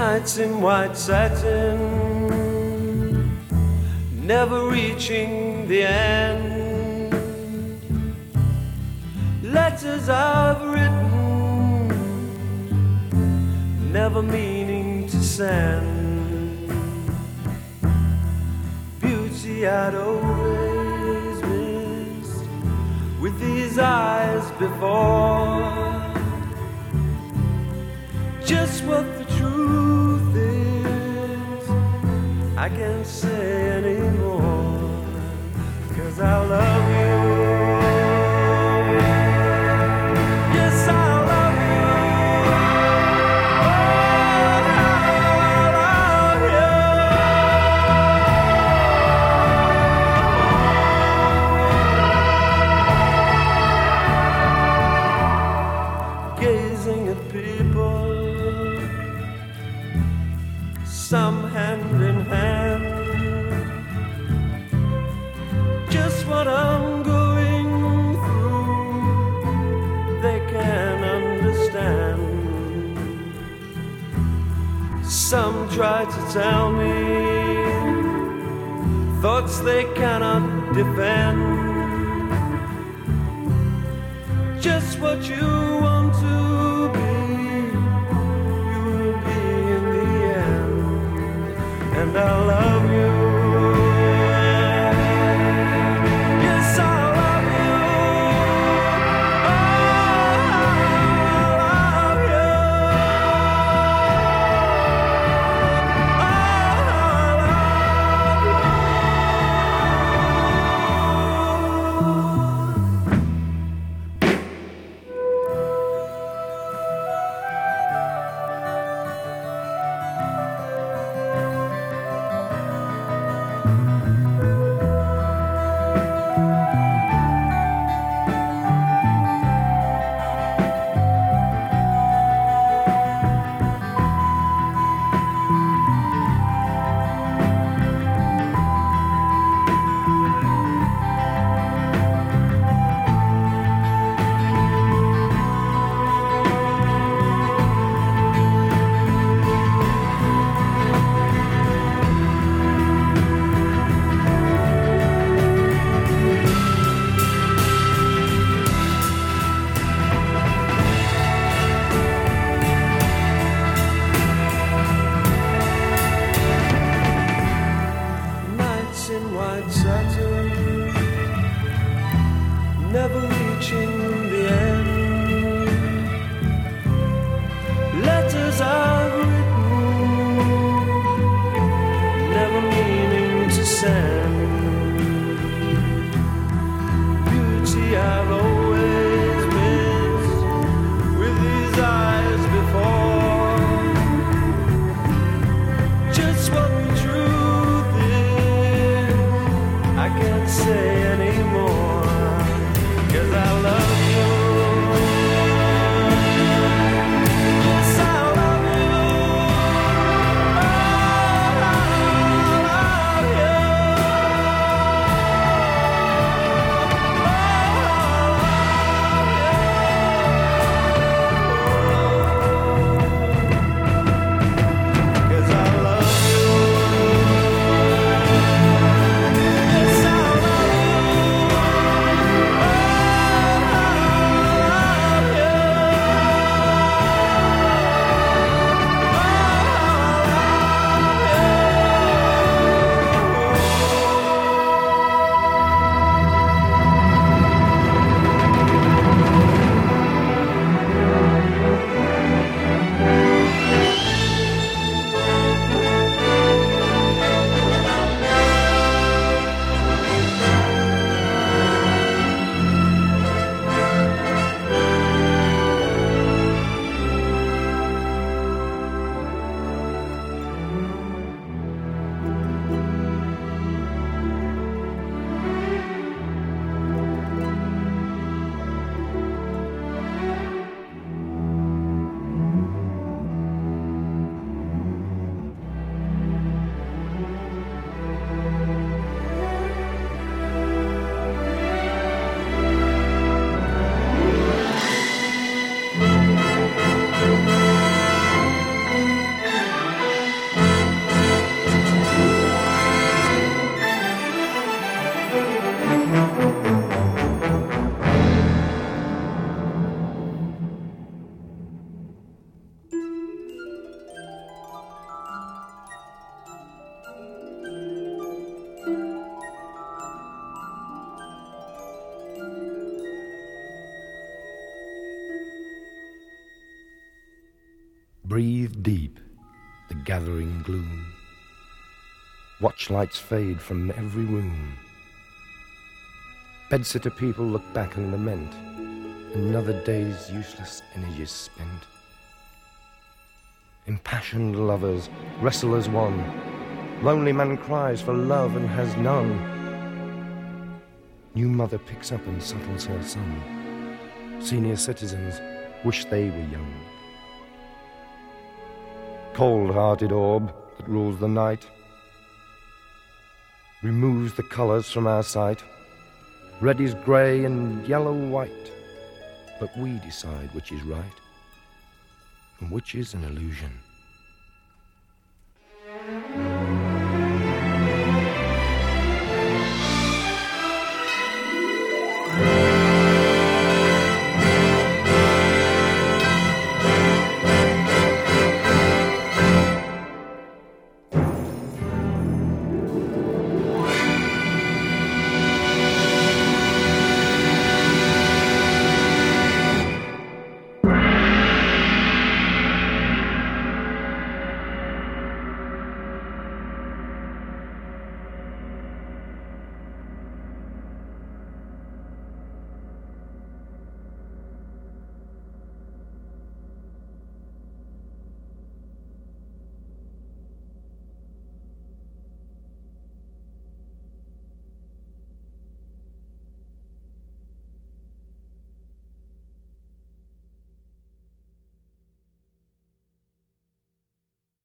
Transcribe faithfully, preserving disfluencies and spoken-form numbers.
Nights in white satin, never reaching the end. Letters I've written, never meaning to send. Beauty I'd always missed with these eyes before. Just what the truth is, I can't say anymore, 'cause I love you. Yes, I love you. Oh, I love you. Gazing at people, some hand in hand, just what I'm going through, they can understand. Some try to tell me thoughts they cannot defend. Just what you want to be, you will be in the end. And I love you. Yes, I love you. Oh, I love you. Oh, never reaching the end. Letters I've written, never meaning to send. Beauty I've always missed with these eyes before. Just what the truth is, I can't say anymore. 'Cause I love you. Yes, I love you. Oh, I love you. Oh, 'cause I love you. Yes, I love you. Oh, Breathe deep the gathering gloom. Watch lights fade from every room. Bedsitter people look back and lament. Another day's useless energies spent. Impassioned lovers wrestle as one. Lonely man cries for love and has none. New mother picks up and settles her son. Senior citizens wish they were young. Cold-hearted orb that rules the night removes the colours from our sight. Red is grey and yellow white, but we decide which is right and which is an illusion.